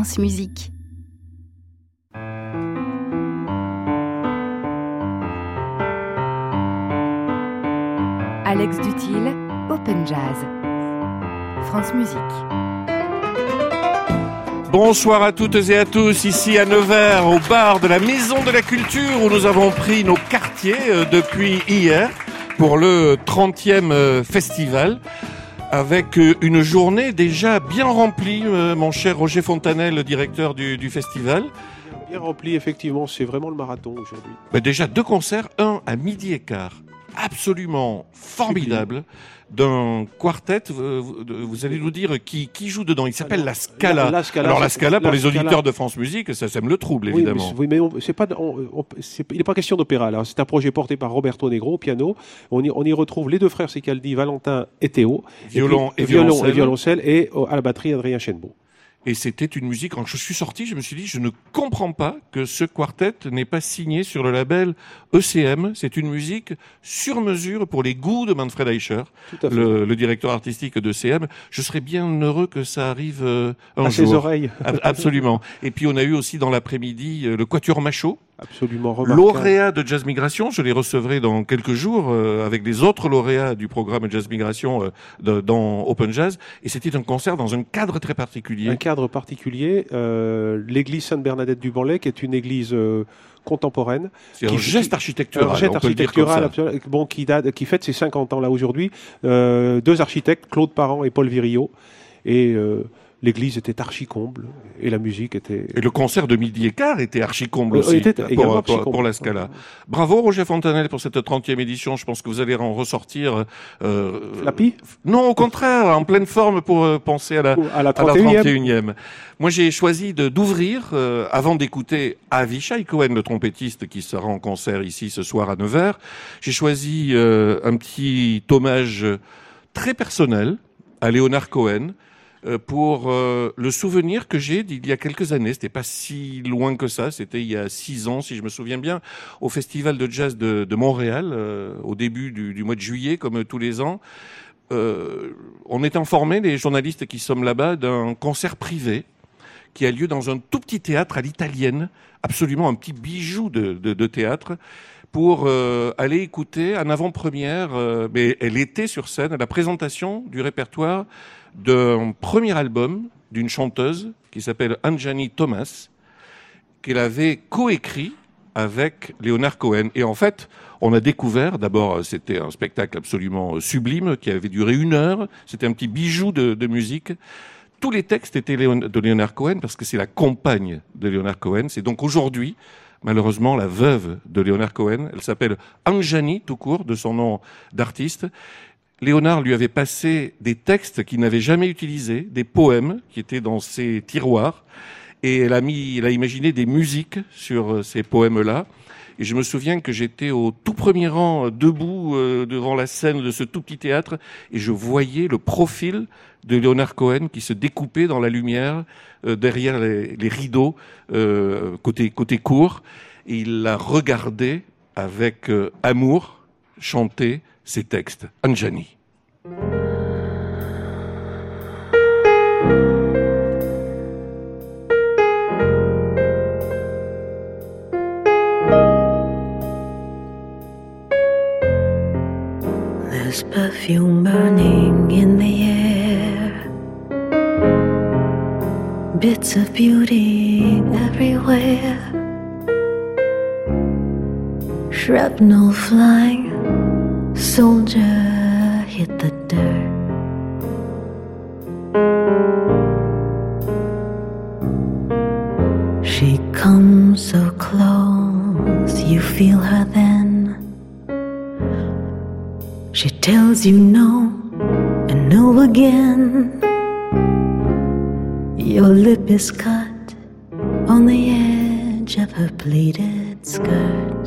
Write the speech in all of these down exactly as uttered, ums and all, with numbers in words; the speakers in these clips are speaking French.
France Musique. Alex Dutil, Open Jazz. France Musique. Bonsoir à toutes et à tous, ici à Nevers, au bar de la Maison de la Culture, où nous avons pris nos quartiers euh, depuis hier pour le trentième euh, festival, avec euh, une journée déjà bien remplie, euh, mon cher Roger Fontanel, le directeur du, du festival. Bien rempli, effectivement, c'est vraiment le marathon aujourd'hui. Bah déjà deux concerts, un à midi et quart, absolument formidable, d'un quartet. Vous, vous allez nous dire qui, qui joue dedans. Il s'appelle la Scala. La, la Scala. Alors la Scala, pour la les Scala. auditeurs de France Musique, ça, ça me le trouble, évidemment. Oui, mais, oui, mais on, c'est pas, on, on, c'est, il n'est pas question d'opéra. Là. C'est un projet porté par Roberto Negro au piano. On y, on y retrouve les deux frères Sicaldi, Valentin et Théo. Violon et, puis, et, violon violoncelle. et violoncelle. Et à la batterie, Adrien Chenbeau. Et c'était une musique, quand je suis sorti, je me suis dit, je ne comprends pas que ce quartet n'est pas signé sur le label E C M. C'est une musique sur mesure pour les goûts de Manfred Eicher, le, le directeur artistique de E C M. Je serais bien heureux que ça arrive euh, un à jour. ses oreilles. Absolument. Et puis on a eu aussi dans l'après-midi euh, le Quatuor Machaut. Absolument remarquable. Lauréat de Jazz Migration, je les recevrai dans quelques jours euh, avec les autres lauréats du programme Jazz Migration euh, de, dans Open Jazz. Et c'était un concert dans un cadre très particulier. Un cadre particulier, euh, l'église Sainte-Bernadette du Banlay, qui est une église euh, contemporaine. C'est qui, un geste architectural, un geste on peut le dire comme ça. architectural bon, qui, date, qui fête ses cinquante ans là aujourd'hui. Euh, deux architectes, Claude Parent et Paul Virillo. Et euh, l'église était archi-comble et la musique était... Et le concert de midi et quart était archi-comble aussi, était pour, archi pour, pour la Scala. Bravo Roger Fontanel pour cette trentième édition, je pense que vous allez en ressortir... Euh, Flappy ? Non, au contraire, en pleine forme pour euh, penser à la, à la trente et unième. Moi j'ai choisi de, d'ouvrir, euh, avant d'écouter Avishai Cohen, le trompettiste qui sera en concert ici ce soir à Nevers, j'ai choisi euh, un petit hommage très personnel à Leonard Cohen, pour euh, le souvenir que j'ai d'il y a quelques années. C'était pas si loin que ça, c'était il y a six ans, si je me souviens bien, au Festival de Jazz de, de Montréal, euh, au début du, du mois de juillet, comme tous les ans. Euh, on est informés, les journalistes qui sommes là-bas, d'un concert privé qui a lieu dans un tout petit théâtre à l'italienne, absolument un petit bijou de, de, de théâtre, pour euh, aller écouter en avant-première, euh, mais elle était sur scène, à la présentation du répertoire d'un premier album d'une chanteuse qui s'appelle Anjani Thomas, qu'elle avait coécrit avec Leonard Cohen. Et en fait, on a découvert, d'abord, c'était un spectacle absolument sublime qui avait duré une heure, c'était un petit bijou de, de musique. Tous les textes étaient de Leonard Cohen parce que c'est la compagne de Leonard Cohen. C'est donc aujourd'hui, malheureusement, la veuve de Leonard Cohen. Elle s'appelle Anjani, tout court, de son nom d'artiste. Léonard lui avait passé des textes qu'il n'avait jamais utilisés, des poèmes qui étaient dans ses tiroirs, et elle a mis, elle a imaginé des musiques sur ces poèmes-là. Et je me souviens que j'étais au tout premier rang, debout euh, devant la scène de ce tout petit théâtre, et je voyais le profil de Leonard Cohen qui se découpait dans la lumière euh, derrière les, les rideaux euh, côté côté cour, et il la regardait avec euh, amour chanter ces textes. Anjani. There's perfume burning in the air, bits of beauty everywhere, shrapnel flying, soldier hit the dirt. She comes so close, you feel her then. She tells you no and no again. Your lip is cut on the edge of her pleated skirt.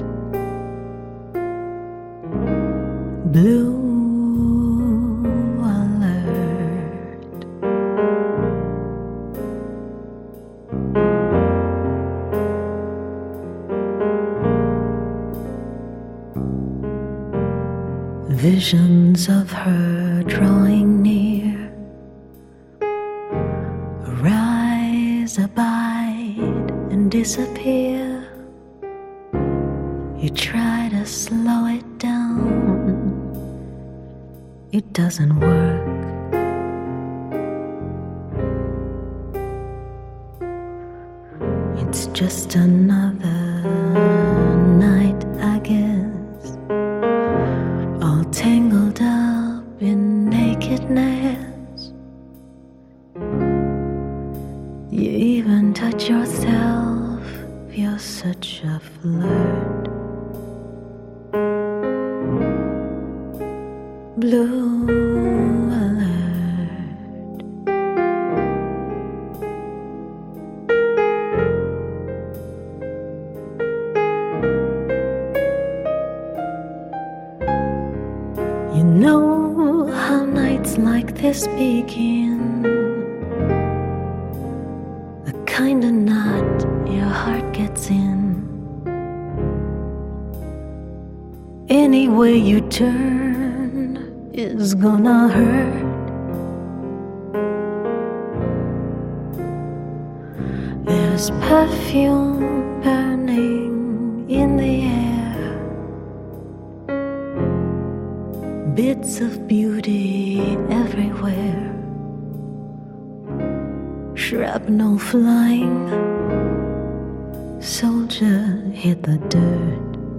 Blue alert. Visions of her drawing near rise about disappear. You try to slow it down, it doesn't work. It's just another night, I guess, all tangled up in nakedness. You even touch yourself, you're such a flirt. Blue alert. You know how nights like this begin, the kind of knot your heart gets in. Any way you turn is gonna hurt. There's perfume burning in the air, bits of beauty everywhere, shrapnel flying, soldier hit the dirt.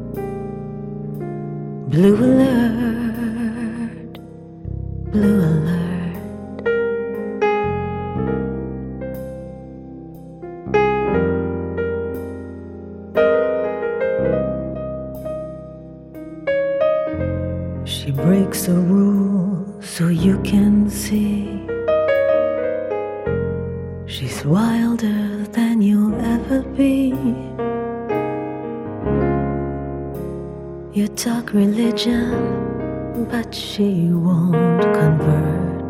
Blue alert, blue alert. She breaks a rule so you can see. She's wilder than you'll ever be. You talk religion, but she won't convert.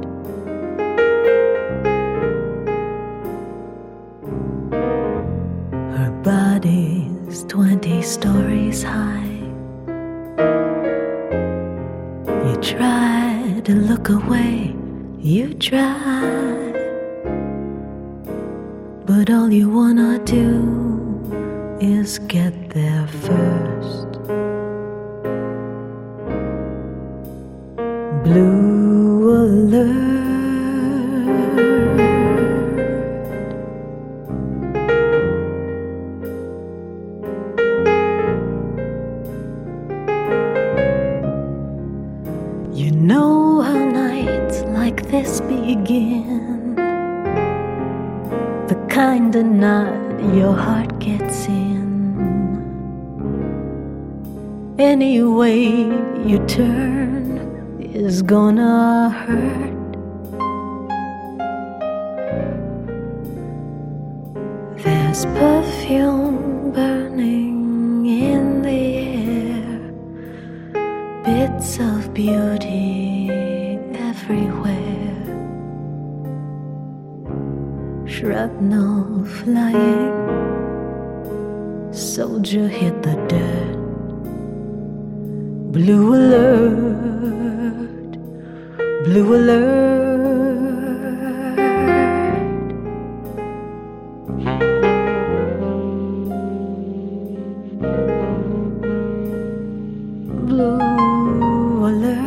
Her body's twenty stories high. You try to look away, you try, but all you wanna do is get there first. Blue alert. You know how nights like this begin, the kind of knot your heart gets in. Any way you turn is gonna hurt. There's perfume burning in the air, bits of beauty everywhere, shrapnel flying, soldier hit the dirt. Blue alert, blue alert. Blue alert.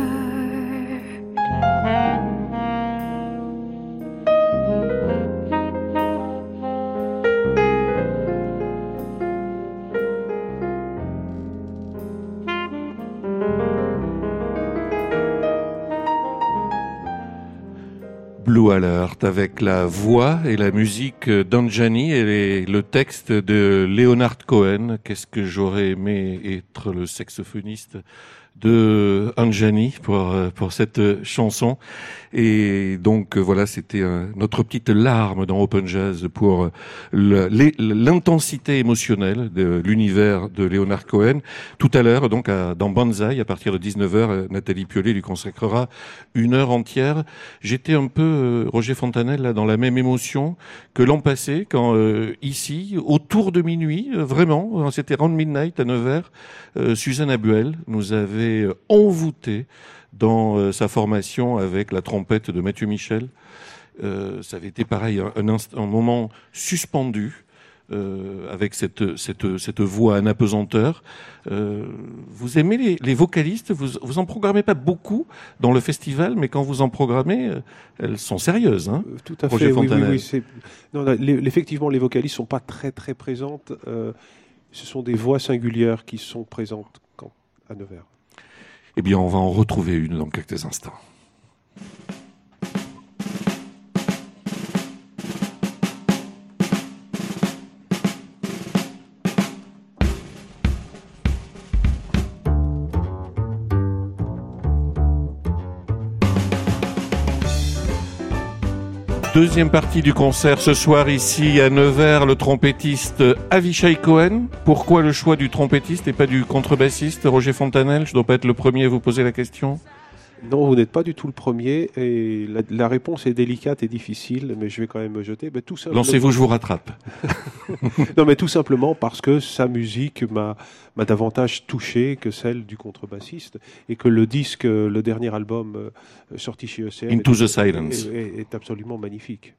Blue Alert avec la voix et la musique d'Anjani et les, le texte de Leonard Cohen. Qu'est-ce que j'aurais aimé être le saxophoniste de Anjani pour pour cette chanson. Et donc voilà, c'était euh, notre petite larme dans Open Jazz pour le, l'intensité émotionnelle de l'univers de Leonard Cohen. Tout à l'heure, donc à, dans Banzai, à partir de dix-neuf heures, Nathalie Piollet lui consacrera une heure entière. J'étais un peu, euh, Roger Fontanelle, là, dans la même émotion que l'an passé, quand euh, ici, autour de minuit, euh, vraiment, c'était Round Midnight à neuf heures, euh, Suzanne Abuel nous avait envoûté dans euh, sa formation avec la trompette de Mathieu Michel. Euh, ça avait été pareil, un, un, inst- un moment suspendu, euh, avec cette, cette, cette voix en apesanteur. Euh, vous aimez les, les vocalistes, vous, vous en programmez pas beaucoup dans le festival, mais quand vous en programmez, euh, elles sont sérieuses, hein, Euh, Tout à Roger fait, oui, oui, Fontanelle. oui. c'est- Non, là, les- effectivement, les vocalistes sont pas très très présentes. Euh, ce sont des voix singulières qui sont présentes quand, à Nevers. Eh bien, on va en retrouver une dans quelques instants. Deuxième partie du concert ce soir ici à Nevers, le trompettiste Avishai Cohen. Pourquoi le choix du trompettiste et pas du contrebassiste Roger Fontanelle? Je ne dois pas être le premier à vous poser la question. Non, vous n'êtes pas du tout le premier et la, la réponse est délicate et difficile, mais je vais quand même me jeter. Mais tout simplement, Lancez-vous, je vous rattrape. non, mais tout simplement parce que sa musique m'a m'a davantage touché que celle du contrebassiste et que le disque, le dernier album euh, sorti chez E C M Into est, the Silence. est- est- est absolument magnifique.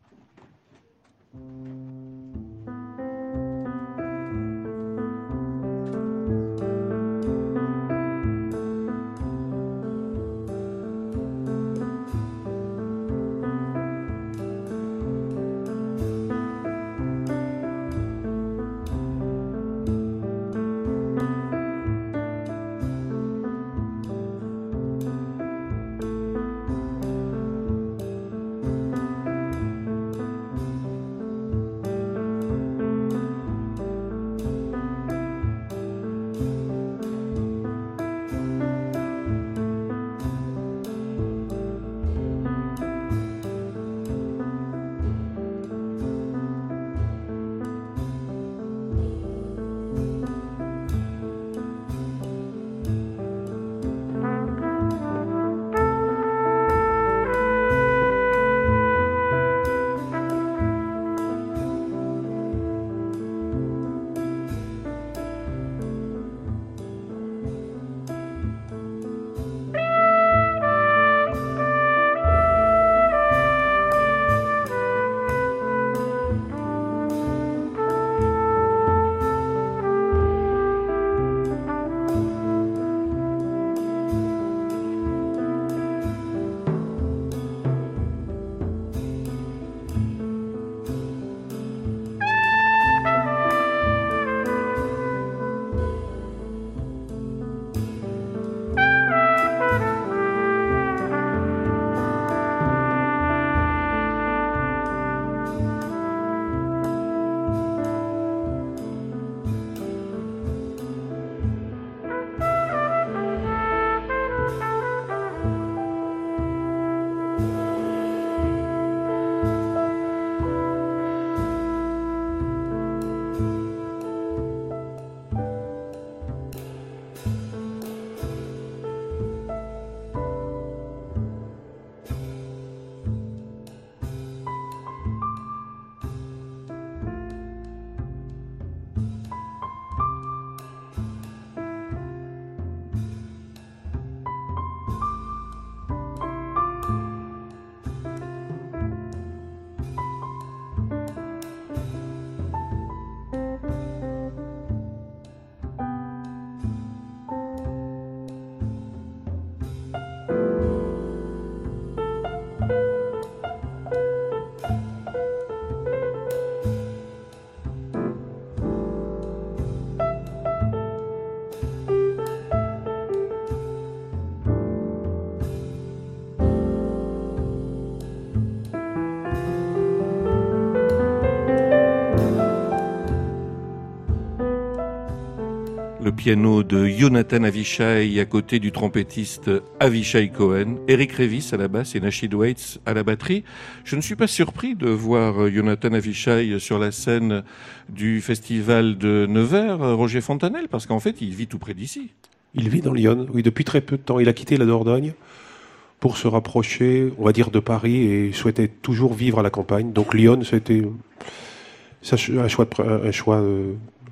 Le piano de Jonathan Avishai à côté du trompettiste Avishai Cohen, Eric Revis à la basse et Nashid Waits à la batterie. Je ne suis pas surpris de voir Jonathan Avishai sur la scène du festival de Nevers, Roger Fontanelle, parce qu'en fait, il vit tout près d'ici. Il vit dans Lyon, oui, depuis très peu de temps. Il a quitté la Dordogne pour se rapprocher, on va dire, de Paris et souhaitait toujours vivre à la campagne. Donc Lyon, c'était ça, un choix, de, un choix euh,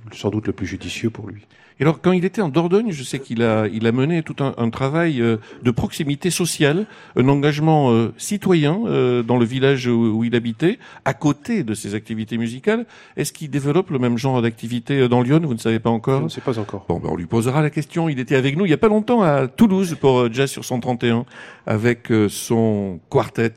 sans doute le plus judicieux pour lui. Et alors, quand il était en Dordogne, je sais qu'il a, il a mené tout un, un travail euh, de proximité sociale, un engagement euh, citoyen euh, dans le village où, où il habitait, à côté de ses activités musicales. Est-ce qu'il développe le même genre d'activité dans Lyon? Vous ne savez pas encore? Je ne sais pas encore. Bon, ben, on lui posera la question. Il était avec nous il y a pas longtemps à Toulouse pour euh, Jazz sur cent trente et un avec euh, son quartet.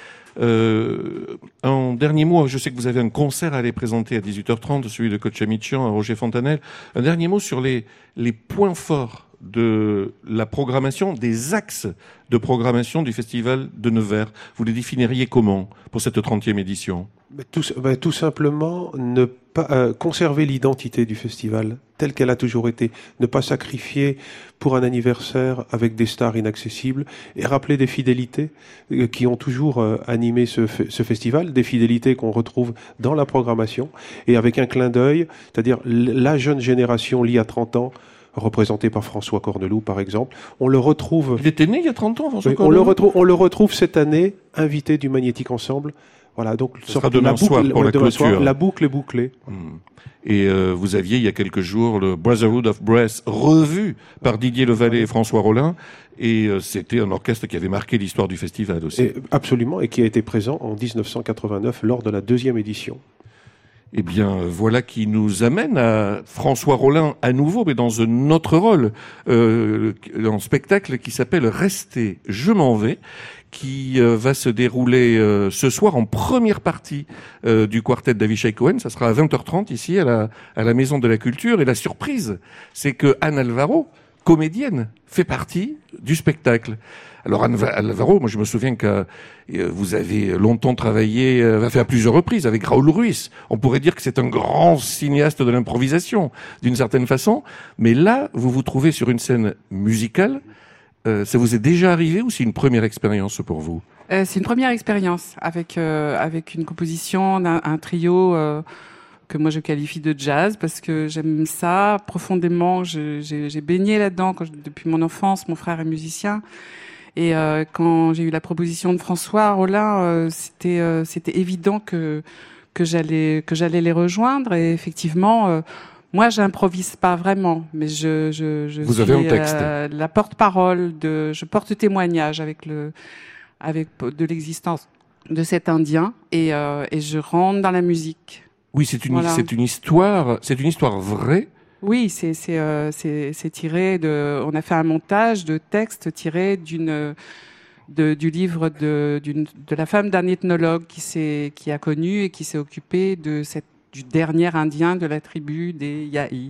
Euh, un dernier mot, je sais que vous avez un concert à aller présenter à dix-huit heures trente, celui de Coach-Amichian à Roger Fontanelle. Un dernier mot sur les, les points forts de la programmation, des axes de programmation du Festival de Nevers. Vous les définiriez comment pour cette trentième édition? Bah, tout, bah, tout simplement, ne pas euh, conserver l'identité du festival telle qu'elle a toujours été, ne pas sacrifier pour un anniversaire avec des stars inaccessibles et rappeler des fidélités euh, qui ont toujours euh, animé ce, ce festival, des fidélités qu'on retrouve dans la programmation et avec un clin d'œil, c'est-à-dire la jeune génération liée à trente ans, représenté par François Corneloup, par exemple. On le retrouve... Il était né il y a trente ans, François oui, Corneloup. On le retrouve, on le retrouve cette année, invité du Magnétique Ensemble. Voilà, donc Ce sera demain la boucle, soir pour la demain clôture. Soir, la boucle est bouclée. Hum. Et euh, vous aviez, il y a quelques jours, le Brotherhood of Brass, revu par Didier Levalet et François Rollin. Et euh, c'était un orchestre qui avait marqué l'histoire du festival aussi. Et, absolument, et qui a été présent en dix-neuf cent quatre-vingt-neuf lors de la deuxième édition. Eh bien, voilà qui nous amène à François Rollin à nouveau, mais dans un autre rôle, euh, un spectacle qui s'appelle Restez, je m'en vais, qui euh, va se dérouler euh, ce soir en première partie euh, du quartet d'Avishai Cohen. Ça sera à vingt heures trente ici à la, à la Maison de la Culture. Et la surprise, c'est que Anne Alvaro, comédienne, fait partie du spectacle. Alors Anne Alvaro, moi je me souviens que euh, vous avez longtemps travaillé, euh, fait à plusieurs reprises avec Raoul Ruiz. On pourrait dire que c'est un grand cinéaste de l'improvisation, d'une certaine façon. Mais là, vous vous trouvez sur une scène musicale. Euh, ça vous est déjà arrivé ou c'est une première expérience pour vous? euh, C'est une première expérience avec euh, avec une composition d'un un trio euh, que moi je qualifie de jazz parce que j'aime ça profondément. Je, j'ai, j'ai baigné là-dedans quand je, depuis mon enfance. Mon frère est musicien. Et euh, quand j'ai eu la proposition de François Rollin, euh, c'était euh, c'était évident que que j'allais que j'allais les rejoindre. Et effectivement, euh, moi, j'improvise pas vraiment, mais je je, je Vous suis avez un texte. euh, la porte-parole de, je porte témoignage avec le avec de l'existence de cet Indien et euh, et je rentre dans la musique. Oui, c'est une Voilà. c'est une histoire, c'est une histoire vraie. Oui, c'est c'est euh, c'est c'est tiré de. On a fait un montage de textes tirés d'une de, du livre de d'une de la femme d'un ethnologue qui s'est qui a connu et qui s'est occupé de cette du dernier Indien de la tribu des Yahi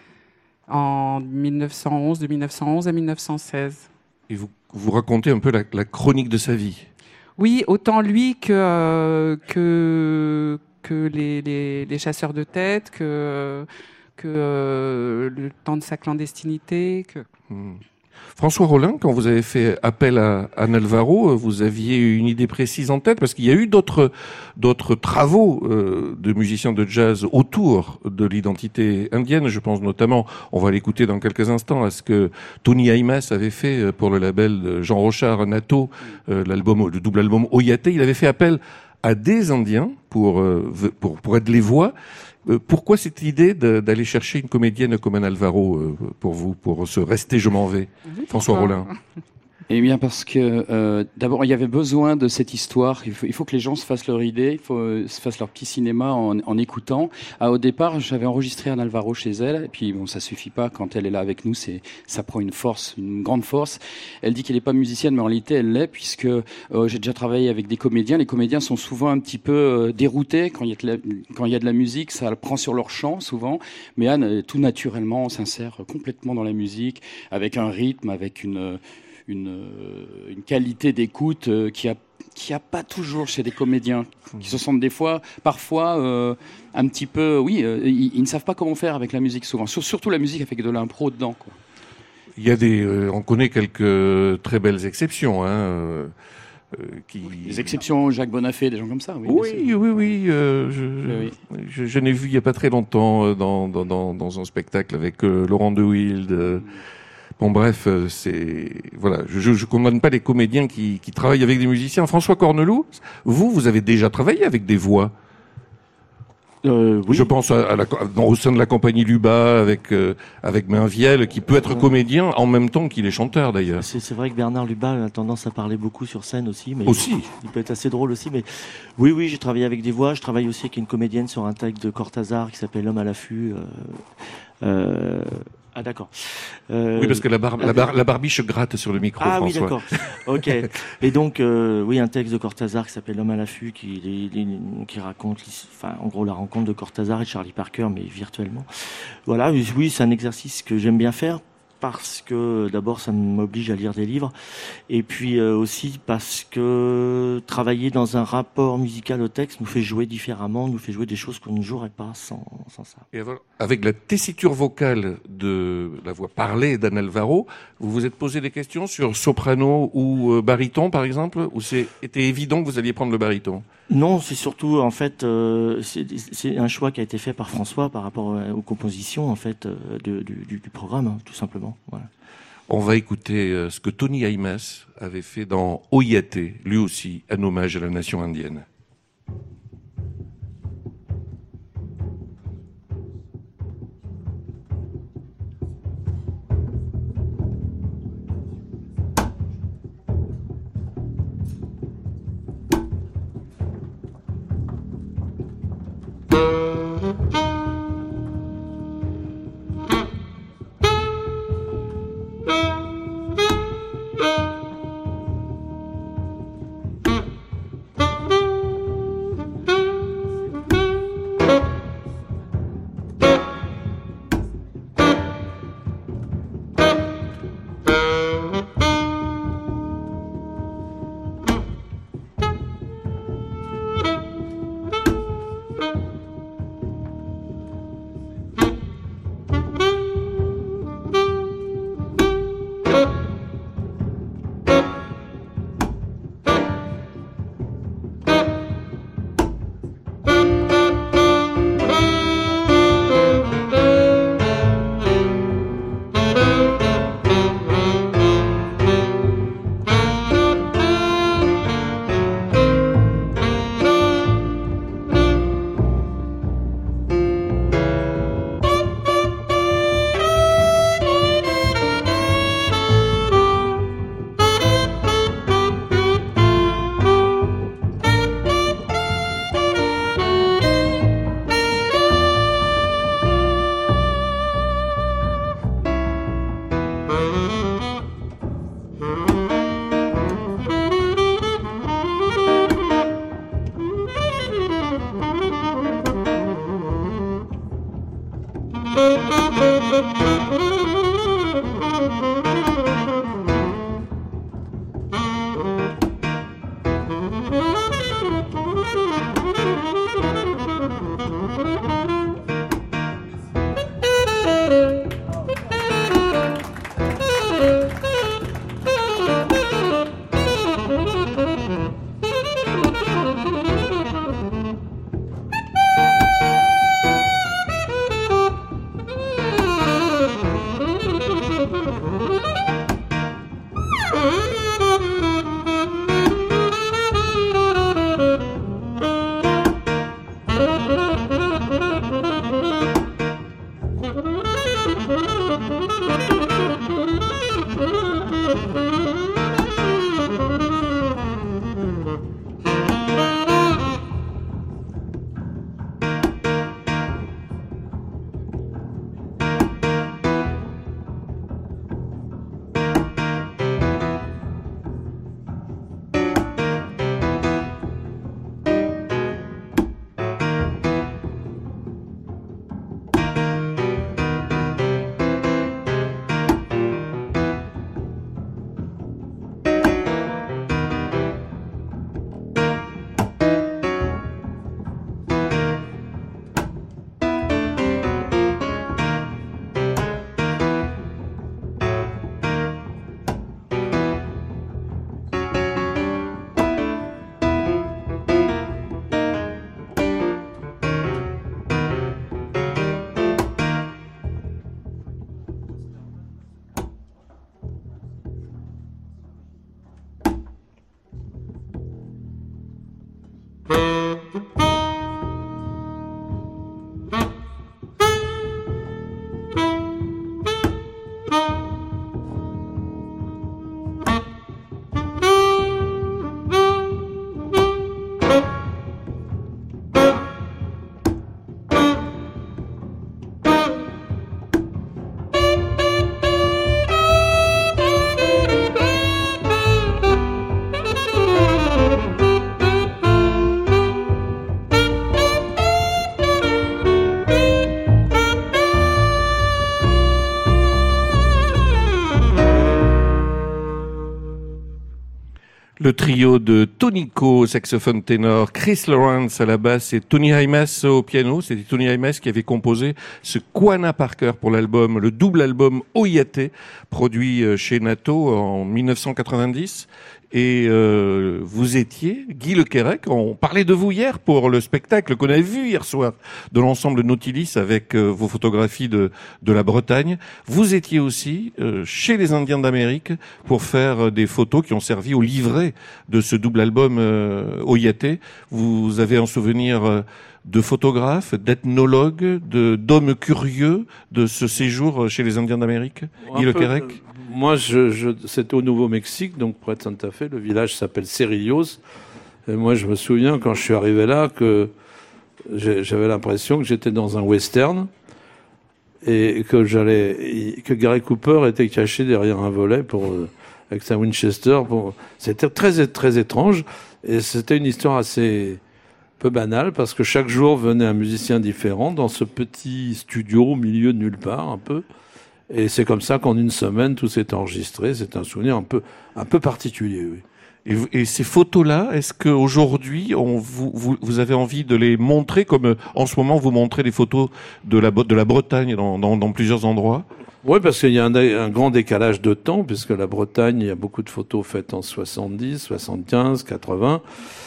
en mille neuf cent onze, de mille neuf cent onze à mille neuf cent seize. Et vous vous racontez un peu la, la chronique de sa vie. Oui, autant lui que euh, que que les, les les chasseurs de tête, que que euh, le temps de sa clandestinité. Que... Hmm. François Rollin, quand vous avez fait appel à Anne Alvaro, vous aviez une idée précise en tête parce qu'il y a eu d'autres d'autres travaux euh, de musiciens de jazz autour de l'identité indienne. Je pense notamment, on va l'écouter dans quelques instants, à ce que Tony Aimas avait fait pour le label de Jean Rochard Nato, euh, l'album, le double album Oyate. Il avait fait appel à des Indiens pour euh, pour pour être les voix. Pourquoi cette idée de, d'aller chercher une comédienne comme Anne Alvaro euh, pour vous, pour se rester je m'en vais, Oui, François Rollin? Eh bien parce que euh, d'abord il y avait besoin de cette histoire. Il faut, il faut que les gens se fassent leur idée, il faut euh, se fassent leur petit cinéma en, en écoutant. Ah, au départ, j'avais enregistré Anne Alvaro chez elle, et puis bon, ça suffit pas quand elle est là avec nous. C'est, ça prend une force, une grande force. Elle dit qu'elle n'est pas musicienne, mais en réalité elle l'est, puisque euh, j'ai déjà travaillé avec des comédiens. Les comédiens sont souvent un petit peu euh, déroutés quand il y a de la, quand il y a de la musique, ça prend sur leur chant souvent. Mais Anne, tout naturellement, s'insère complètement dans la musique, avec un rythme, avec une Une, une qualité d'écoute euh, qui a qui a pas toujours chez des comédiens qui se sentent des fois, parfois euh, un petit peu, oui, euh, ils, ils ne savent pas comment faire avec la musique souvent, surtout la musique avec de l'impro dedans, quoi. Il y a des, euh, on connaît quelques très belles exceptions, hein, euh, qui. Des exceptions, Jacques Bonafé, des gens comme ça. Oui, oui, oui, oui. Euh, je, oui, oui. Je, je n'ai vu il y a pas très longtemps dans dans dans, dans un spectacle avec euh, Laurent de Wild. Euh, Bon bref, c'est voilà, je je condamne pas les comédiens qui qui travaillent avec des musiciens. François Corneloup, vous vous avez déjà travaillé avec des voix? Euh, oui. Je pense à, à la, dans, au sein de la compagnie Luba avec euh, avec Mainviel, qui peut être Ouais. comédien en même temps qu'il est chanteur d'ailleurs. C'est, c'est vrai que Bernard Lubat a tendance à parler beaucoup sur scène aussi, mais Aussi. il peut être assez drôle aussi. Mais oui, oui, j'ai travaillé avec des voix. Je travaille aussi avec une comédienne sur un texte de Cortázar qui s'appelle L'homme à l'affût. Euh, euh, ah d'accord. Euh, Oui, parce que la, bar, la, bar, la barbiche gratte sur le micro, Ah François. oui, d'accord. Ok. Et donc, euh, oui, un texte de Cortázar qui s'appelle L'homme à l'affût, qui, il- il- qui raconte, enfin, en gros, la rencontre de Cortázar et de Charlie Parker, mais virtuellement. Voilà. Oui, c'est un exercice que j'aime bien faire parce que d'abord, ça m'oblige à lire des livres, et puis euh, aussi parce que travailler dans un rapport musical au texte nous fait jouer différemment, nous fait jouer des choses qu'on ne jouerait pas sans, sans ça. Et alors, avec la tessiture vocale de la voix parlée d'Anne Alvaro, vous vous êtes posé des questions sur soprano ou euh, baryton, par exemple, ou c'est était évident que vous alliez prendre le baryton? Non, c'est surtout en fait euh, c'est, c'est un choix qui a été fait par François par rapport euh, aux compositions en fait euh, de, du, du, du programme, hein, tout simplement. Voilà. On va écouter euh, ce que Tony Haymes avait fait dans Oyate, lui aussi un hommage à la nation indienne. Thank you. Le trio de Tonico, saxophone ténor, Chris Lawrence à la basse et Tony Hymas au piano. C'était Tony Hymas qui avait composé ce Quanah Parker pour l'album, le double album Oyate, produit chez Nato en mille neuf cent quatre-vingt-dix. Et euh, vous étiez, Guy Le Quérec, on parlait de vous hier pour le spectacle qu'on a vu hier soir de l'ensemble Nautilis avec euh, vos photographies de, de la Bretagne. Vous étiez aussi euh, chez les Indiens d'Amérique pour faire euh, des photos qui ont servi au livret de ce double album euh, Oyate. Vous avez un souvenir euh, de photographes, d'ethnologues, de, d'hommes curieux de ce séjour chez les Indiens d'Amérique, Guy Le Quérec? Moi, je, je, c'était au Nouveau-Mexique, donc près de Santa Fe. Le village s'appelle Cerrillos. Et moi, je me souviens, quand je suis arrivé là, que j'avais l'impression que j'étais dans un western et que j'allais, que Gary Cooper était caché derrière un volet pour, avec sa Winchester. Pour... C'était très, très étrange. Et c'était une histoire assez peu banale parce que chaque jour venait un musicien différent dans ce petit studio au milieu de nulle part, un peu. Et c'est comme ça qu'en une semaine, tout s'est enregistré. C'est un souvenir un peu, un peu particulier, oui. Et, vous, et ces photos-là, est-ce qu'aujourd'hui, on, vous, vous, vous avez envie de les montrer comme en ce moment vous montrez les photos de la, de la Bretagne dans, dans, dans plusieurs endroits? Oui, parce qu'il y a un, un grand décalage de temps, puisque la Bretagne, il y a beaucoup de photos faites en soixante-dix, soixante-quinze, quatre-vingts.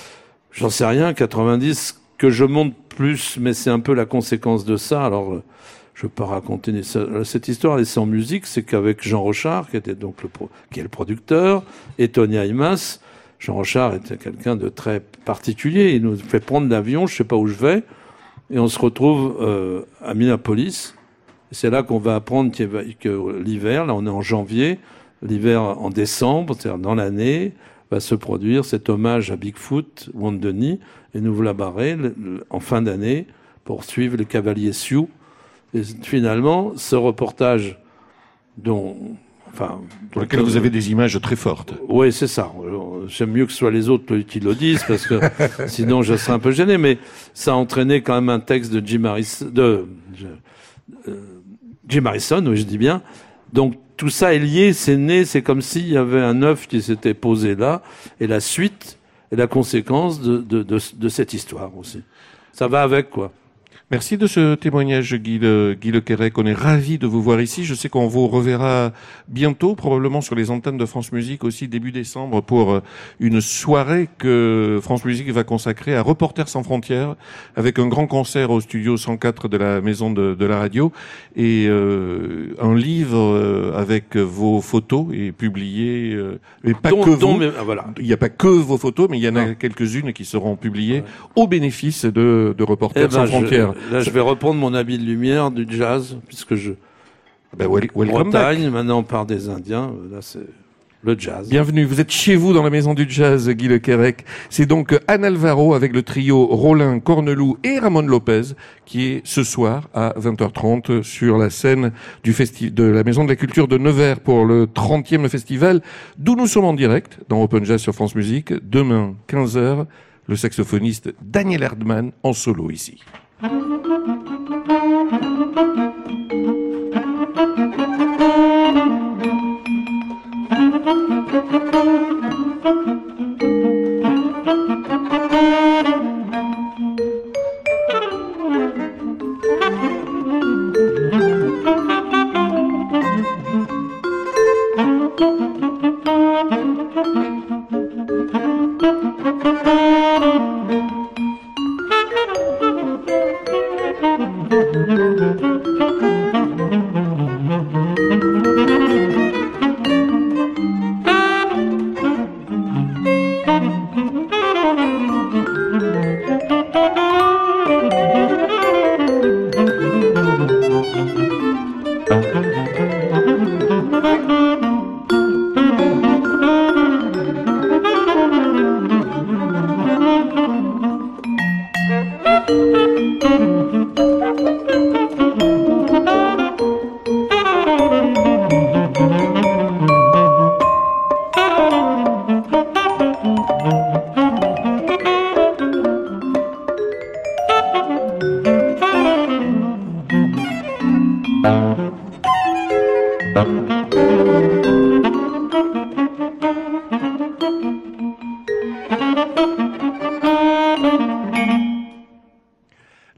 J'en sais rien, quatre-vingt-dix, que je monte plus, mais c'est un peu la conséquence de ça. Alors, je peux pas raconter cette histoire, et c'est en musique, c'est qu'avec Jean Rochard, qui était donc le pro, qui est le producteur, et Tony Hymas, Jean Rochard était quelqu'un de très particulier. Il nous fait prendre l'avion, je sais pas où je vais, et on se retrouve euh, à Minneapolis. C'est là qu'on va apprendre que l'hiver, là on est en janvier, l'hiver en décembre, c'est-à-dire dans l'année, va se produire cet hommage à Bigfoot, Wounded Knee, et nous voilà barrés en fin d'année pour suivre les cavaliers Sioux. Et finalement, ce reportage dont, enfin, pour lequel vous avez des images très fortes. Oui, c'est ça. J'aime mieux que ce soit les autres qui le disent parce que sinon je serais un peu gêné. Mais ça a entraîné quand même un texte de Jim Harrison, de euh, Jim Harrison, oui, je dis bien. Donc tout ça est lié, c'est né, c'est comme s'il y avait un œuf qui s'était posé là, et la suite est la conséquence de, de, de, de cette histoire aussi. Ça va avec, quoi. Merci de ce témoignage, Guy Le, Guy Le Quérec. On est ravis de vous voir ici. Je sais qu'on vous reverra bientôt, probablement sur les antennes de France Musique aussi, début décembre, pour une soirée que France Musique va consacrer à Reporters sans frontières, avec un grand concert au studio cent quatre de la Maison de, de la Radio, et euh, un livre euh, avec vos photos et publié, euh, et pas dont, que dont, vous. mais, ah, voilà. Il n'y a pas que vos photos, mais il y en a non. quelques-unes qui seront publiées ouais. au bénéfice de, de Reporters eh ben, sans frontières. Je... Là, je vais reprendre mon habit de lumière du jazz, puisque je... Ben, well, Bretagne, maintenant on parle des Indiens, là c'est le jazz. Bienvenue, vous êtes chez vous dans la maison du jazz, Guy Le Quérec. C'est donc Anne Alvaro avec le trio Rollin, Corneloup et Ramon Lopez qui est ce soir à vingt heures trente sur la scène du festi- de la Maison de la Culture de Nevers pour le trentième festival, d'où nous sommes en direct dans Open Jazz sur France Musique. Demain, quinze heures, le saxophoniste Daniel Erdmann en solo ici. Thank you.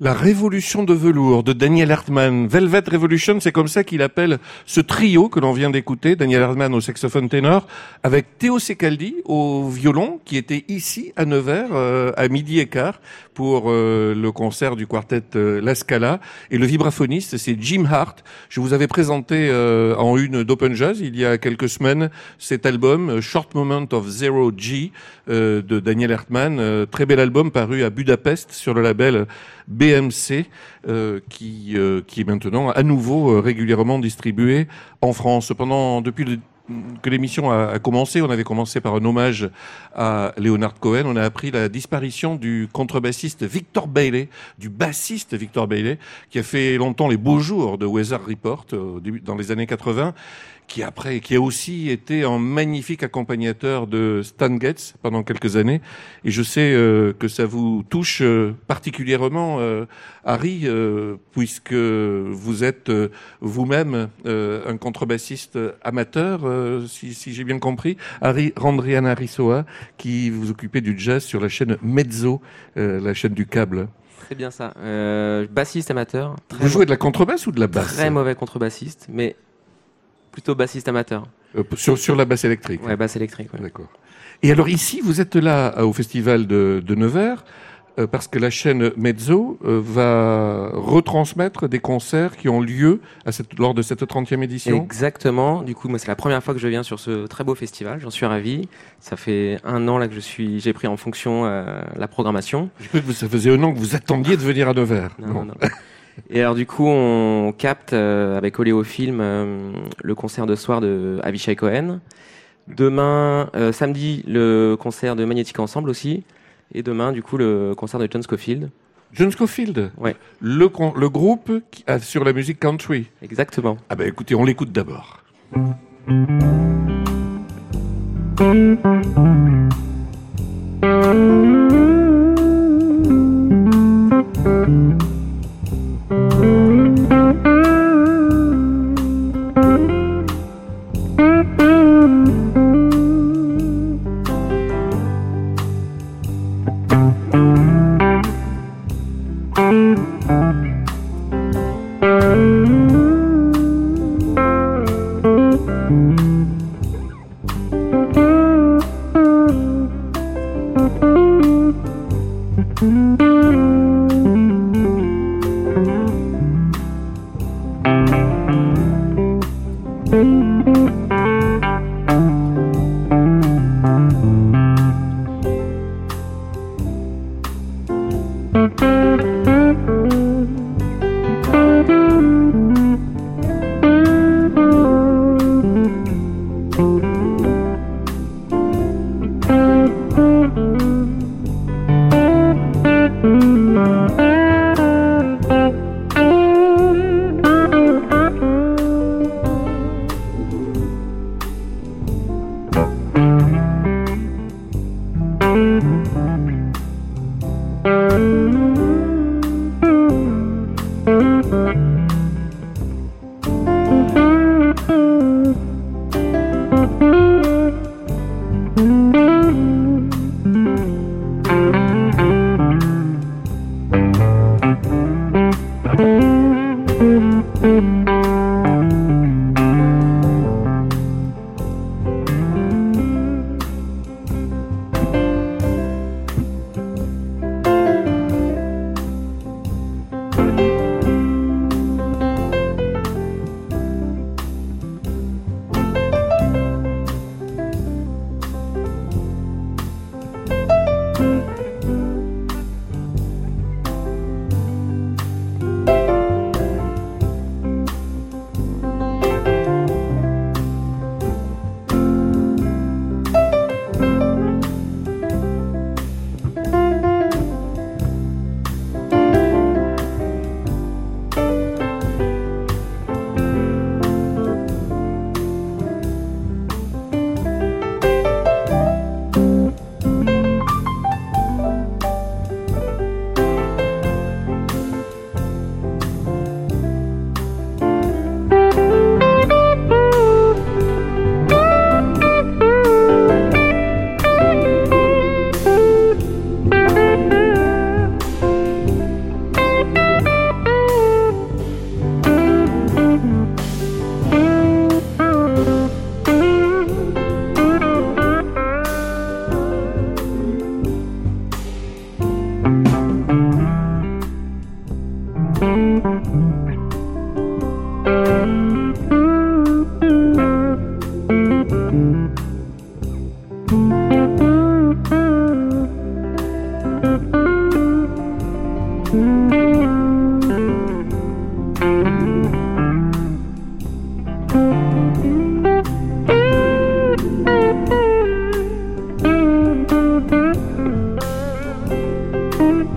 La Révolution de velours de Daniel Hartmann. Velvet Revolution, c'est comme ça qu'il appelle ce trio que l'on vient d'écouter. Daniel Hartmann au saxophone ténor, avec Théo Secaldi au violon, qui était ici à Nevers euh, à midi et quart pour euh, le concert du quartet euh, La Scala. Et le vibraphoniste, c'est Jim Hart. Je vous avais présenté euh, en une d'Open Jazz il y a quelques semaines cet album Short Moment of Zero G euh, de Daniel Hartmann. Euh, très bel album paru à Budapest sur le label B M C, euh, qui, euh, qui est maintenant à nouveau euh, régulièrement distribué en France. Pendant, depuis le, que l'émission a, a commencé, on avait commencé par un hommage à Leonard Cohen. On a appris la disparition du contrebassiste Victor Bailey, du bassiste Victor Bailey, qui a fait longtemps les beaux jours de Weather Report euh, dans les années quatre-vingts. Qui après, qui a aussi été un magnifique accompagnateur de Stan Getz pendant quelques années. Et je sais euh, que ça vous touche euh, particulièrement, euh, Harry, euh, puisque vous êtes euh, vous-même euh, un contrebassiste amateur, euh, si, si j'ai bien compris. Harry Randriana Rissoa, qui vous occupez du jazz sur la chaîne Mezzo, euh, la chaîne du câble. C'est bien ça. Euh, bassiste amateur. Vous jouez de la contrebasse ou de la basse? Très mauvais contrebassiste, mais plutôt bassiste amateur. Euh, sur, sur la basse électrique. Ouais, basse électrique. Ouais. D'accord. Et alors ici, vous êtes là euh, au festival de, de Nevers euh, parce que la chaîne Mezzo euh, va retransmettre des concerts qui ont lieu à cette, lors de cette trentième édition. Exactement. Du coup, moi, c'est la première fois que je viens sur ce très beau festival. J'en suis ravi. Ça fait un an là que je suis, j'ai pris en fonction euh, la programmation. Je peux que ça faisait un an que vous attendiez de venir à Nevers. Non, non, non. Et alors du coup, on capte euh, avec Oléofilm euh, le concert de soir de Avishai Cohen. Demain, euh, samedi, le concert de Magnétique Ensemble aussi. Et demain, du coup, le concert de John Scofield. John Scofield, ouais. le, le groupe qui a sur la musique country. Exactement. Ah ben écoutez, on l'écoute d'abord.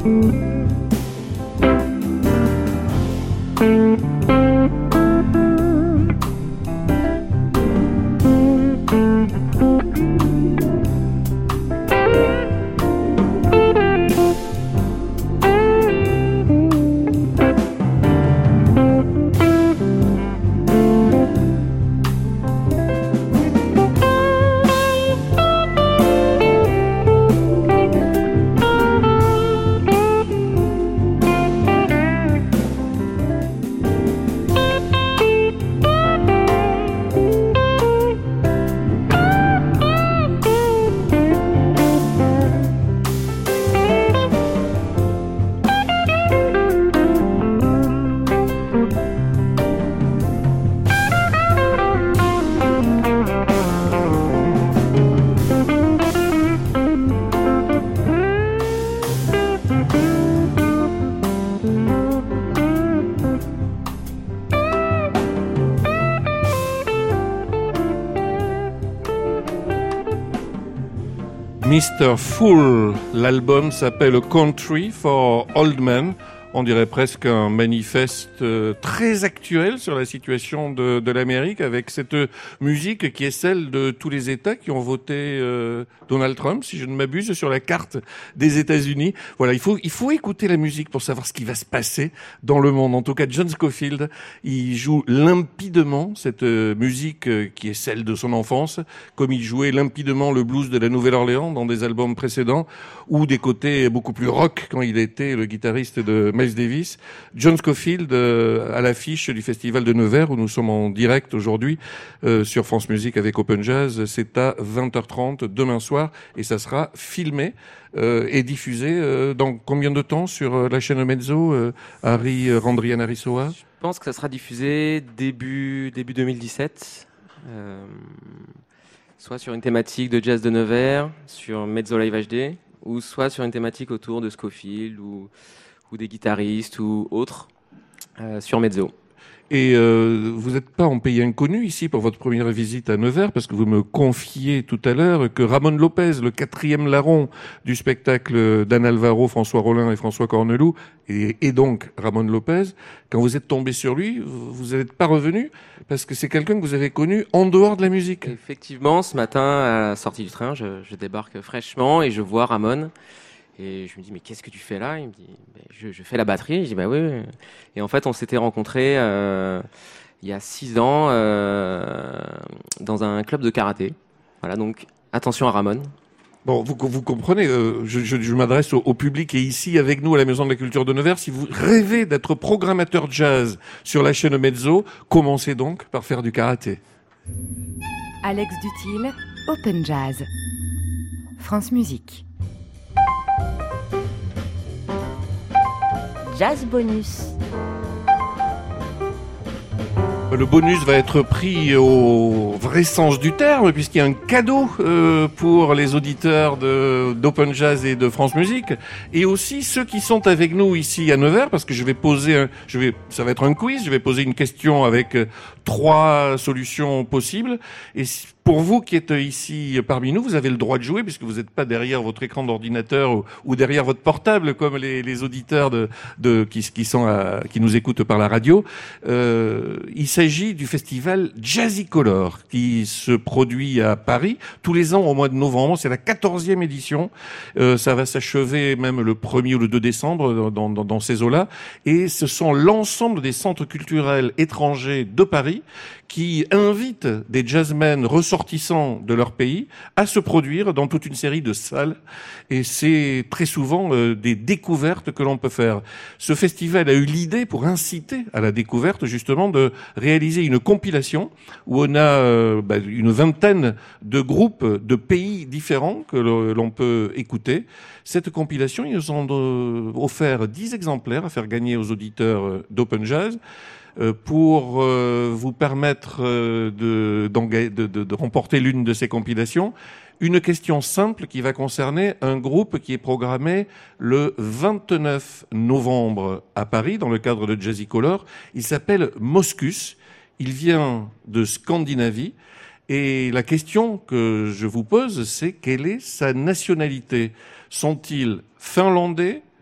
mister Fool, l'album s'appelle Country for Old Men. On dirait presque un manifeste euh, très actuel sur la situation de, de l'Amérique, avec cette musique qui est celle de tous les États qui ont voté euh, Donald Trump, si je ne m'abuse, sur la carte des États-Unis. Voilà, il faut il faut écouter la musique pour savoir ce qui va se passer dans le monde. En tout cas, John Scofield, il joue limpidement cette euh, musique euh, qui est celle de son enfance, comme il jouait limpidement le blues de la Nouvelle-Orléans dans des albums précédents, ou des côtés beaucoup plus rock quand il était le guitariste de Miles Davis. John Scofield euh, à l'affiche du Festival de Nevers où nous sommes en direct aujourd'hui euh, sur France Musique avec Open Jazz. C'est à vingt heures trente demain soir et ça sera filmé euh, et diffusé euh, dans combien de temps sur euh, la chaîne Mezzo, euh, Harry euh, Randrianarisoa? Je pense que ça sera diffusé début début deux mille dix-sept. Euh, soit sur une thématique de jazz de Nevers, sur Mezzo Live H D, ou soit sur une thématique autour de Scofield ou ou des guitaristes ou autres euh, sur Mezzo. Et euh, vous n'êtes pas en pays inconnu ici pour votre première visite à Nevers, parce que vous me confiez tout à l'heure que Ramon Lopez, le quatrième larron du spectacle d'Anne Alvaro, François Rollin et François Corneloup, et, et donc Ramon Lopez, quand vous êtes tombé sur lui, vous n'êtes pas revenu, parce que c'est quelqu'un que vous avez connu en dehors de la musique. Effectivement, ce matin, à la sortie du train, je, je débarque fraîchement et je vois Ramon. Et je me dis, mais qu'est-ce que tu fais là? Il me dit, bah, je, je fais la batterie. Je dis, bah oui. Et en fait, on s'était rencontrés euh, il y a six ans euh, dans un club de karaté. Voilà, donc attention à Ramon. Bon, vous, vous comprenez, euh, je, je, je m'adresse au, au public et ici avec nous à la Maison de la Culture de Nevers. Si vous rêvez d'être programmateur jazz sur la chaîne Mezzo, commencez donc par faire du karaté. Alex Dutil, Open Jazz. France Musique. Jazz bonus. Le bonus va être pris au vrai sens du terme, puisqu'il y a un cadeau euh, pour les auditeurs de, d'Open Jazz et de France Musique, et aussi ceux qui sont avec nous ici à Nevers, parce que je vais poser, un, je vais, ça va être un quiz, je vais poser une question avec euh, trois solutions possibles, et pour vous qui êtes ici parmi nous, vous avez le droit de jouer, puisque vous n'êtes pas derrière votre écran d'ordinateur ou, ou derrière votre portable, comme les, les auditeurs de, de qui, qui sont à, qui nous écoutent par la radio. Euh, il s'agit du festival Jazzicolor qui se produit à Paris tous les ans au mois de novembre. C'est la quatorzième édition. Euh, ça va s'achever même le premier ou le deux décembre dans, dans, dans ces eaux-là. Et ce sont l'ensemble des centres culturels étrangers de Paris qui invitent des jazzmen ressortissants de leur pays à se produire dans toute une série de salles. Et c'est très souvent euh, des découvertes que l'on peut faire. Ce festival a eu l'idée, pour inciter à la découverte, justement, de réaliser une compilation où on a euh, bah, une vingtaine de groupes de pays différents que l'on peut écouter. Cette compilation, ils ont euh, offert dix exemplaires à faire gagner aux auditeurs d'Open Jazz, pour euh, vous permettre euh, de, de, de, de remporter l'une de ces compilations. Une question simple qui va concerner un groupe qui est programmé le vingt-neuf novembre à Paris dans le cadre de Jazzicolor. Il s'appelle Moscus. Il vient de Scandinavie. Et la question que je vous pose, c'est quelle est sa nationalité? Sont-ils finlandais,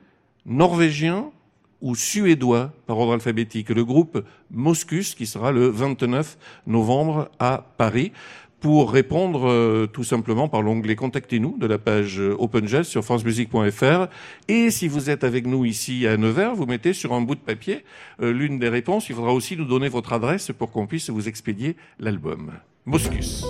norvégien ou suédois par ordre alphabétique. Le groupe Moscus, qui sera le vingt-neuf novembre à Paris, pour répondre euh, tout simplement par l'onglet « Contactez-nous » de la page euh, Open Jazz sur francemusique point f r. Et si vous êtes avec nous ici à Nevers, vous mettez sur un bout de papier euh, l'une des réponses. Il faudra aussi nous donner votre adresse pour qu'on puisse vous expédier l'album. Moscus.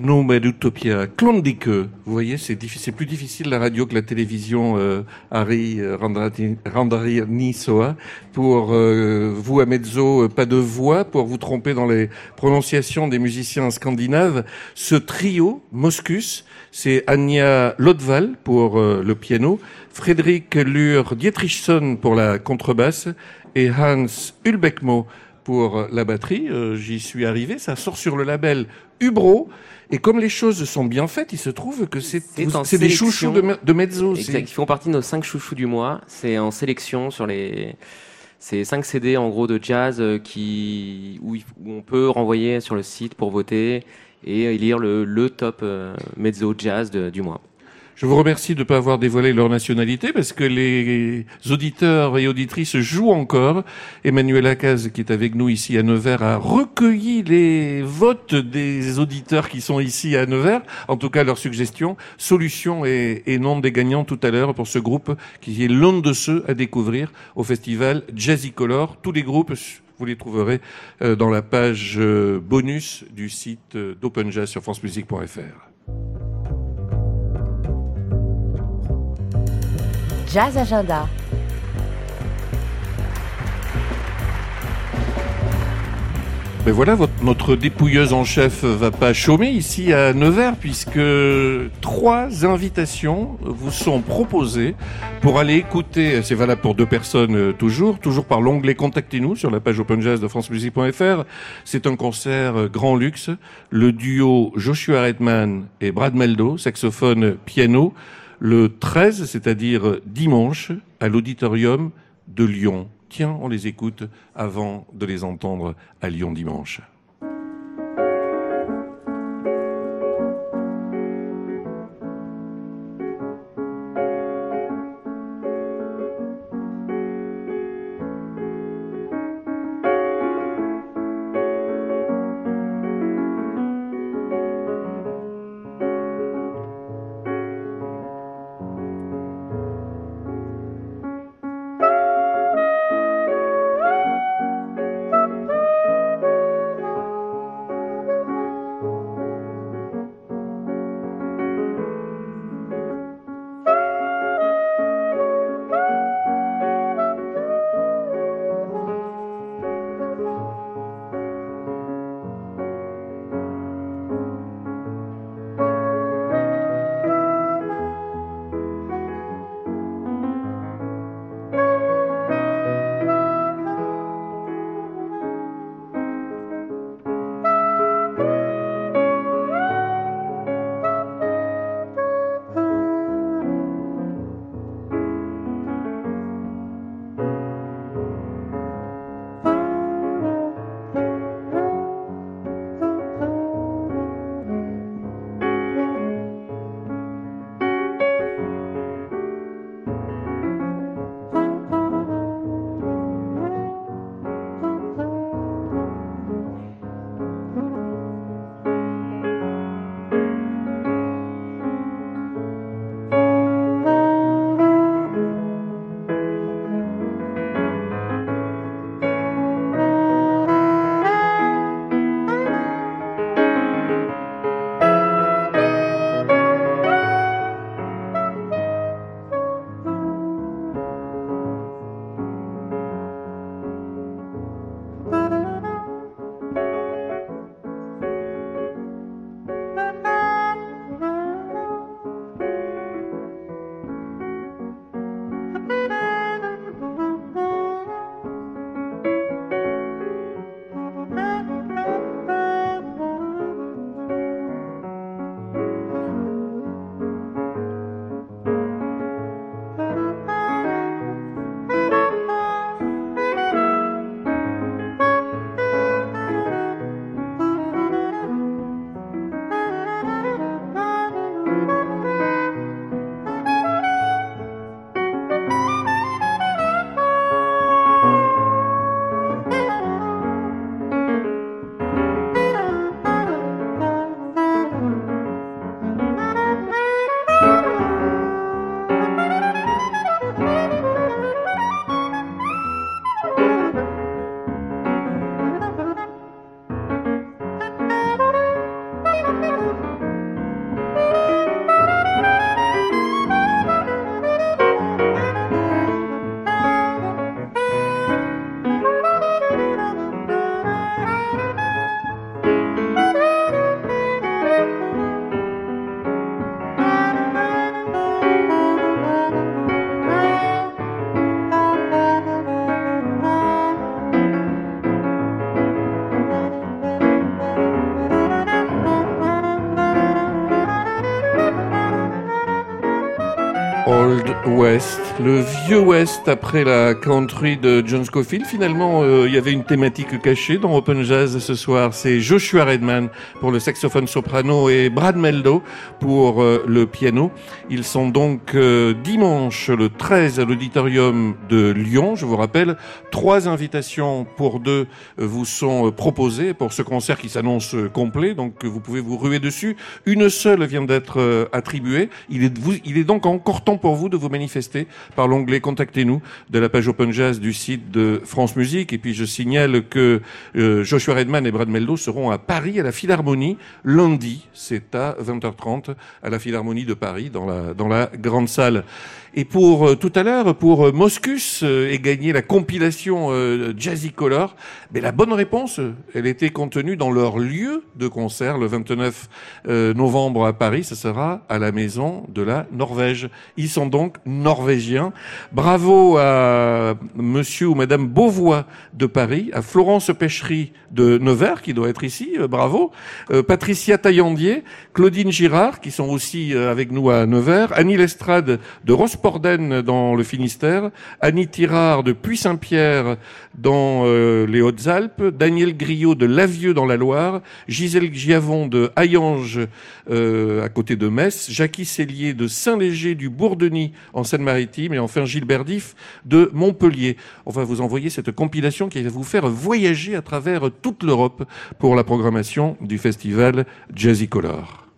No med Utopia, Klondike. Vous voyez, c'est diffi- c'est plus difficile la radio que la télévision, euh, Harry euh, Randrati- Randrani Soa. Pour euh, vous à mezzo, euh, pas de voix, pour vous tromper dans les prononciations des musiciens scandinaves. Ce trio, Moscus, c'est Anja Lodval pour euh, le piano, Frédéric Lur Dietrichson pour la contrebasse et Hans Ulbeckmo pour la batterie. Euh, j'y suis arrivé, ça sort sur le label Ubro. Et comme les choses sont bien faites, il se trouve que c'est, C'est vous- en c'est des sélection. chouchous de, me- de mezzo. Exact. c'est- Ils font partie de nos cinq chouchous du mois. C'est en sélection sur les. C'est cinq C D en gros de jazz euh, qui où, il- où on peut renvoyer sur le site pour voter et lire le, le top euh, mezzo jazz de- du mois. Je vous remercie de ne pas avoir dévoilé leur nationalité parce que les auditeurs et auditrices jouent encore. Emmanuel Lacaze, qui est avec nous ici à Nevers, a recueilli les votes des auditeurs qui sont ici à Nevers. En tout cas, leurs suggestions, solutions et, et nom des gagnants tout à l'heure pour ce groupe qui est l'un de ceux à découvrir au festival Jazzy Color. Tous les groupes, vous les trouverez euh, dans la page euh, bonus du site euh, d'Open Jazz sur france musique point f r. Jazz Agenda. Ben voilà, votre, notre dépouilleuse en chef va pas chômer ici à Nevers puisque trois invitations vous sont proposées pour aller écouter, c'est valable pour deux personnes euh, toujours, toujours par l'onglet Contactez-nous sur la page Open Jazz de france musique point f r. C'est un concert euh, grand luxe, le duo Joshua Redman et Brad Meldo, saxophone piano, le treize, c'est-à-dire dimanche, à l'auditorium de Lyon. Tiens, on les écoute avant de les entendre à Lyon dimanche. West, le vieux West après la country de John Scofield. Finalement, euh, il y avait une thématique cachée dans Open Jazz ce soir. C'est Joshua Redman pour le saxophone soprano et Brad Meldo pour euh, le piano. Ils sont donc euh, dimanche le treize à l'auditorium de Lyon. Je vous rappelle, trois invitations pour deux euh, vous sont euh, proposées pour ce concert qui s'annonce euh, complet. Donc vous pouvez vous ruer dessus. Une seule vient d'être euh, attribuée. Il est, vous, il est donc encore temps pour vous de vous manifester par l'onglet Contactez-nous de la page Open Jazz du site de France Musique. Et puis je signale que euh, Joshua Redman et Brad Meldo seront à Paris à la Philharmonie lundi. C'est à vingt heures trente à la Philharmonie de Paris dans la, dans la grande salle. Et pour euh, tout à l'heure, pour euh, Moscus euh, et gagner la compilation euh, Jazzy Color, mais la bonne réponse, elle était contenue dans leur lieu de concert le vingt-neuf euh, novembre à Paris. Ce sera à la Maison de la Norvège. Ils sont donc norvégiens. Bravo à Monsieur ou Madame Beauvois de Paris, à Florence Pêcherie de Nevers qui doit être ici. Euh, bravo. Euh, Patricia Taillandier, Claudine Girard qui sont aussi euh, avec nous à Nevers, Annie Lestrade de Rosporden dans le Finistère, Annie Tirard de Puy-Saint-Pierre dans euh, les Hautes-Alpes, Daniel Griot de Lavieux dans la Loire, Gisèle Giavon de Hayange euh, à côté de Metz, Jackie Cellier de Saint-Léger du Bourdeny en Seine-Maritime et enfin Gilbert Diff de Montpellier. On va vous envoyer cette compilation qui va vous faire voyager à travers toute l'Europe pour la programmation du festival Jazzy Color.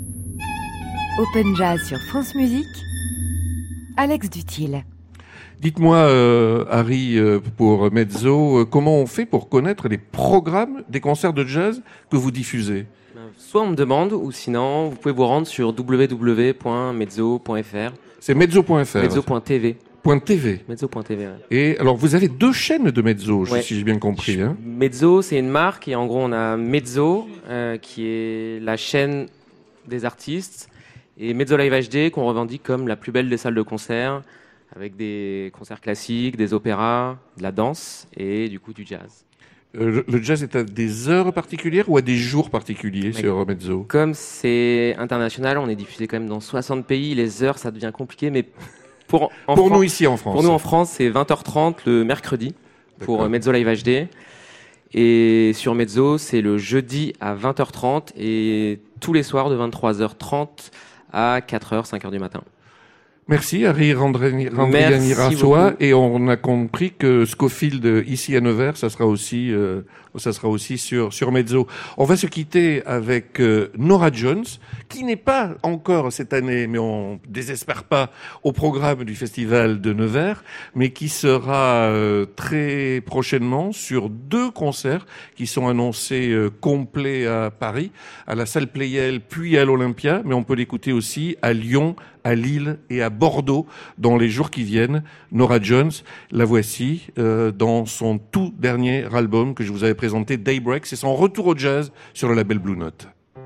Open Jazz sur France Musique. Alex Dutil. Dites-moi, euh, Harry, euh, pour Mezzo, euh, comment on fait pour connaître les programmes des concerts de jazz que vous diffusez ? Soit on me demande, ou sinon, vous pouvez vous rendre sur w w w point mezzo point f r. C'est mezzo point f r. mezzo point t v. Point .tv. Mezzo point t v, ouais. Et alors, vous avez deux chaînes de Mezzo, ouais. si j'ai bien compris. Hein. Mezzo, c'est une marque, et en gros, on a Mezzo, euh, qui est la chaîne des artistes, et Mezzo Live H D qu'on revendique comme la plus belle des salles de concert, avec des concerts classiques, des opéras, de la danse et du coup du jazz. Euh, le jazz est à des heures particulières ou à des jours particuliers Mais sur Mezzo ? Comme c'est international, on est diffusé quand même dans soixante pays, les heures ça devient compliqué, mais pour, en pour Fran- nous ici en France. Pour nous en France, c'est vingt heures trente le mercredi pour D'accord. Mezzo Live H D. Et sur Mezzo, c'est le jeudi à vingt heures trente et tous les soirs de vingt-trois heures trente à quatre heures, cinq heures du matin. Merci, Harry Randriani-Rassoa. Et on a compris que Scofield, ici à Nevers, ça sera aussi, euh, ça sera aussi sur, sur Mezzo. On va se quitter avec euh, Norah Jones, qui n'est pas encore cette année, mais on désespère pas, au programme du Festival de Nevers, mais qui sera euh, très prochainement sur deux concerts qui sont annoncés euh, complets à Paris, à la salle Pleyel, puis à l'Olympia, mais on peut l'écouter aussi à Lyon, à Lille et à Bordeaux dans les jours qui viennent. Norah Jones, la voici euh, dans son tout dernier album que je vous avais présenté, Daybreak. C'est son retour au jazz sur le label Blue Note.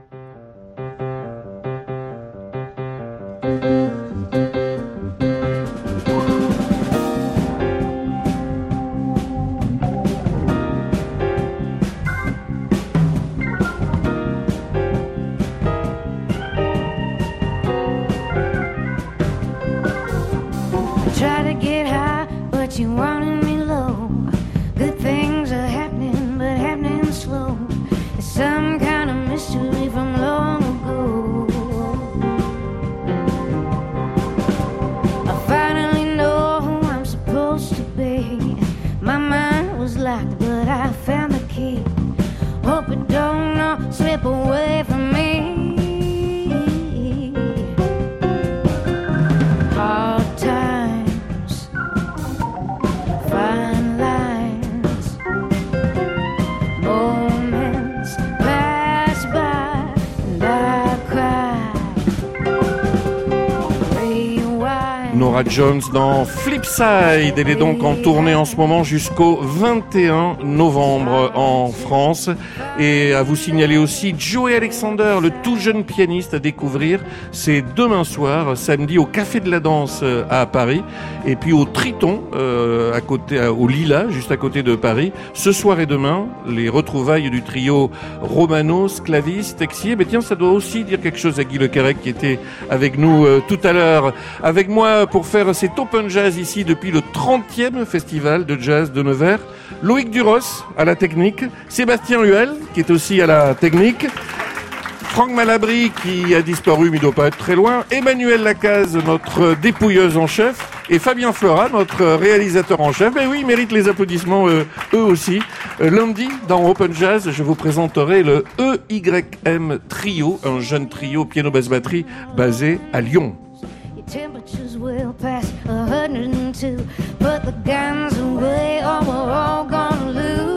You wanted me low. Good things are happening, but happening slow. It's some kind of mystery from long ago. I finally know who I'm supposed to be. My mind was locked, but I found the key. Hope it don't all slip away from me. Hard times, fine lines, moments pass by and I cry. Rewind. Norah Jones dans Flipside. Elle est donc en tournée en ce moment jusqu'au vingt et un novembre en France. Et à vous signaler aussi Joey Alexander, le tout jeune pianiste à découvrir. C'est demain soir, samedi, au Café de la Danse à Paris. Et puis au Triton, euh, à côté, au Lila, juste à côté de Paris. Ce soir et demain, les retrouvailles du trio Romano, Sclavis, Texier. Mais tiens, ça doit aussi dire quelque chose à Guy Le Quérec qui était avec nous euh, tout à l'heure. Avec moi pour pour faire cet Open Jazz ici depuis le trentième festival de jazz de Nevers. Loïc Duros à la technique, Sébastien Huel qui est aussi à la technique, Franck Malabry qui a disparu mais il doit pas être très loin, Emmanuel Lacaze, notre dépouilleuse en chef, et Fabien Flora, notre réalisateur en chef. Mais oui, ils méritent les applaudissements euh, eux aussi. Euh, lundi, dans Open Jazz, je vous présenterai le E Y M Trio, un jeune trio piano-basse-batterie basé à Lyon. Temperatures will pass a hundred and two. Put the guns away or we're all gonna lose.